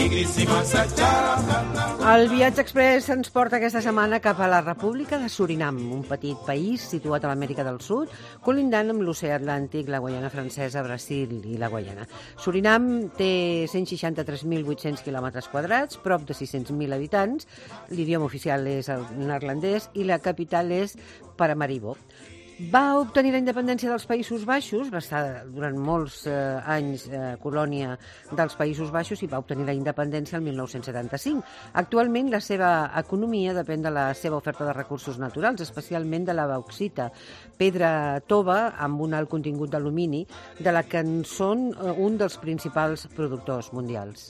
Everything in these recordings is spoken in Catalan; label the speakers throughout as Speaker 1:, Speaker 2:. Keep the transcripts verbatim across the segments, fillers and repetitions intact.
Speaker 1: El viatge express ens porta aquesta setmana cap a la República de Surinam, un petit país situat a l'Amèrica del Sud, colindant amb l'oceà Atlàntic, la Guaiana Francesa, Brasil i la Guaiana. Surinam té cent seixanta-tres mil vuit-cents quilòmetres quadrats, prop de sis-cents mil habitants, l'idioma oficial és el neerlandès i la capital és Paramaribo. Va obtenir la independència dels Països Baixos, va estar durant molts eh, anys eh, colònia dels Països Baixos i va obtenir la independència el mil nou-cents setanta-cinc. Actualment la seva economia depèn de la seva oferta de recursos naturals, especialment de la bauxita, pedra tova amb un alt contingut d'alumini, de la que en són eh, un dels principals productors mundials.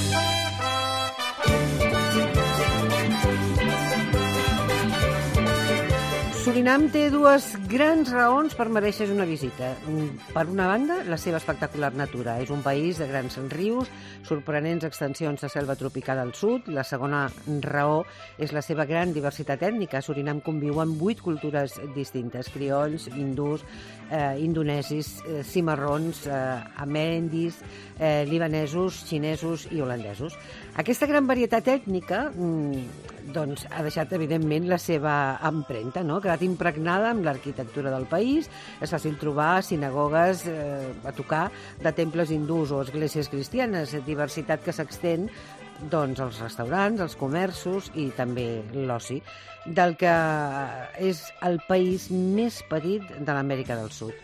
Speaker 1: Surinam té dues grans raons per mereixer una visita. Per una banda, la seva espectacular natura. És un país de grans rius, sorprenents extensions de selva tropical al sud. La segona raó és la seva gran diversitat ètnica. A Surinam conviuen vuit cultures distintes: criolls, hindús, eh, indonesis, eh, cimarrons, eh, amèndis, eh, libanesos, xinesos i holandesos. Aquesta gran varietat ètnica mm, doncs, ha deixat, evidentment, la seva empremta, no? Ha quedat impregnada amb l'arquitectura del país. És fàcil trobar sinagogues eh, a tocar de temples hindús o esglésies cristianes, diversitat que s'extén doncs, als restaurants, als comerços i també l'oci, del que és el país més petit de l'Amèrica del Sud.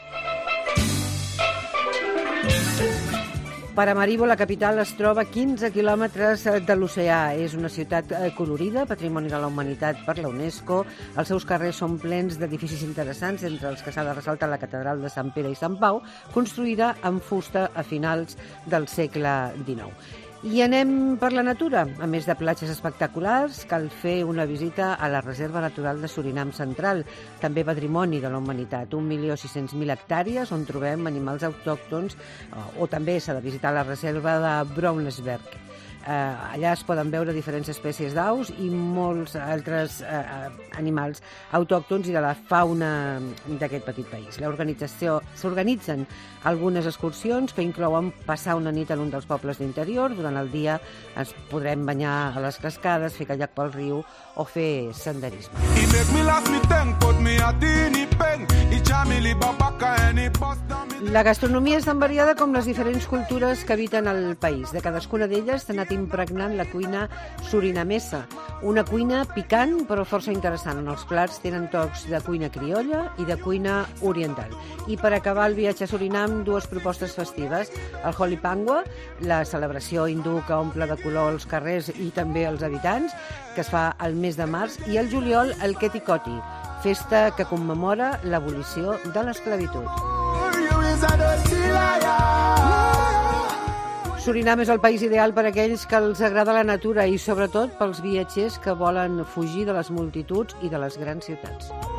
Speaker 1: Paramaribo, la capital, es troba a quinze quilòmetres de l'oceà. És una ciutat colorida, patrimoni de la humanitat per la UNESCO. Els seus carrers són plens d'edificis interessants, entre els que s'ha de ressaltar la catedral de Sant Pere i Sant Pau, construïda en fusta a finals del segle dinou. I anem per la natura. A més de platges espectaculars, cal fer una visita a la Reserva Natural de Surinam Central, també patrimoni de la humanitat, un milió sis-cents mil hectàrees on trobem animals autòctons, o també s'ha de visitar la Reserva de Brownsberg. Eh, allà es poden veure diferents espècies d'aus i molts altres eh, animals autòctons i de la fauna d'aquest petit país. L'organització s'organitzen algunes excursions que inclouen passar una nit en un dels pobles d'interior. Durant el dia ens podrem banyar a les cascades, fer kayak pel riu o fer senderisme. La gastronomia és tan variada com les diferents cultures que habiten el país. De cadascuna d'elles s'ha anat impregnant la cuina surinamesa, una cuina picant però força interessant. En els plats tenen tocs de cuina criolla i de cuina oriental. I per acabar el viatge a Surinam, dues propostes festives: el Holi Pangwa, la celebració hindú que omple de color els carrers i també els habitants, que es fa al mes de març, i el juliol el Ketikoti, festa que commemora l'abolició de l'esclavitud. Surinam és el país ideal per a aquells que els agrada la natura i, sobretot, pels viatgers que volen fugir de les multituds i de les grans ciutats.